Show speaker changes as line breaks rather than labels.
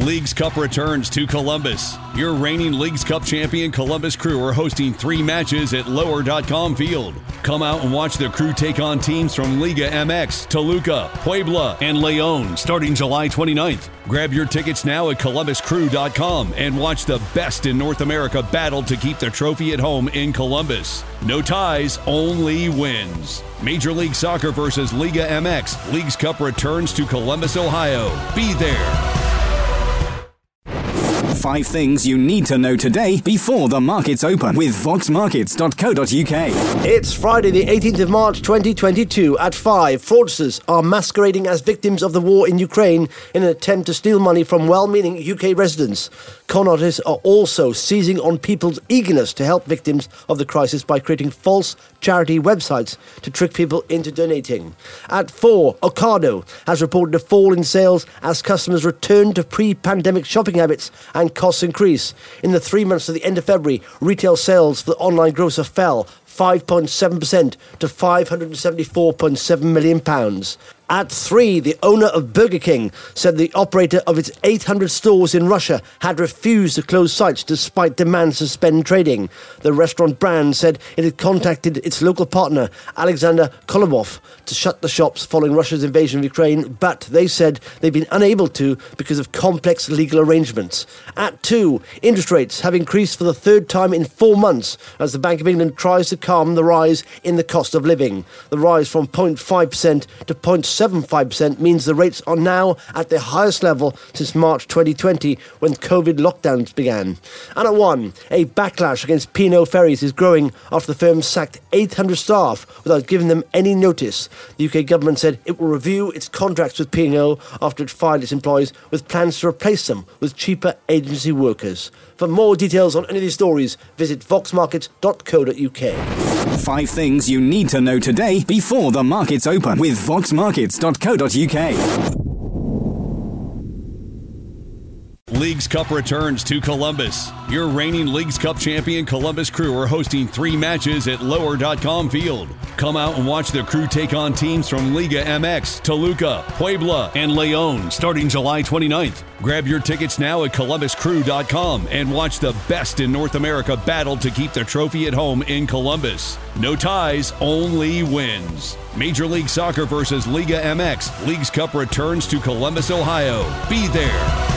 Leagues Cup returns to Columbus. Your reigning Leagues Cup champion Columbus Crew are hosting 3 matches at Lower.com Field. Come out and watch the Crew take on teams from Liga MX, Toluca, Puebla, and León starting July 29th. Grab your tickets now at columbuscrew.com and watch the best in North America battle to keep the trophy at home in Columbus. No ties, only wins. Major League Soccer versus Liga MX. Leagues Cup returns to Columbus, Ohio. Be there.
5 things you need to know today before the markets open with voxmarkets.co.uk.
It's Friday the 18th of March 2022 at 5. Fraudsters are masquerading as victims of the war in Ukraine in an attempt to steal money from well-meaning UK residents. Con artists are also seizing on people's eagerness to help victims of the crisis by creating false charity websites to trick people into donating. At 4, Ocado has reported a fall in sales as customers return to pre-pandemic shopping habits and costs increase. In the 3 months to the end of February, retail sales for the online grocer fell 5.7% to £574.7 million. At 3, the owner of Burger King said the operator of its 800 stores in Russia had refused to close sites despite demands to suspend trading. The restaurant brand said it had contacted its local partner, Alexander Kolobov, to shut the shops following Russia's invasion of Ukraine, but they said they've been unable to because of complex legal arrangements. At 2, interest rates have increased for the 3rd time in 4 months as the Bank of England tries to calm the rise in the cost of living. The rise from 0.5% to 0.75% means the rates are now at their highest level since March 2020 when COVID lockdowns began. And at 1, a backlash against P&O Ferries is growing after the firm sacked 800 staff without giving them any notice. The UK government said it will review its contracts with P&O after it fired its employees with plans to replace them with cheaper agency workers. For more details on any of these stories, visit voxmarkets.co.uk.
5 things you need to know today before the markets open with voxmarkets.co.uk.
Leagues Cup returns to Columbus. Your reigning Leagues Cup champion Columbus Crew are hosting 3 matches at Lower.com Field. Come out and watch the Crew take on teams from Liga MX, Toluca, Puebla, and León starting July 29th. Grab your tickets now at columbuscrew.com and watch the best in North America battle to keep the trophy at home in Columbus. No ties, only wins. Major League Soccer versus Liga MX. Leagues Cup returns to Columbus, Ohio. Be there.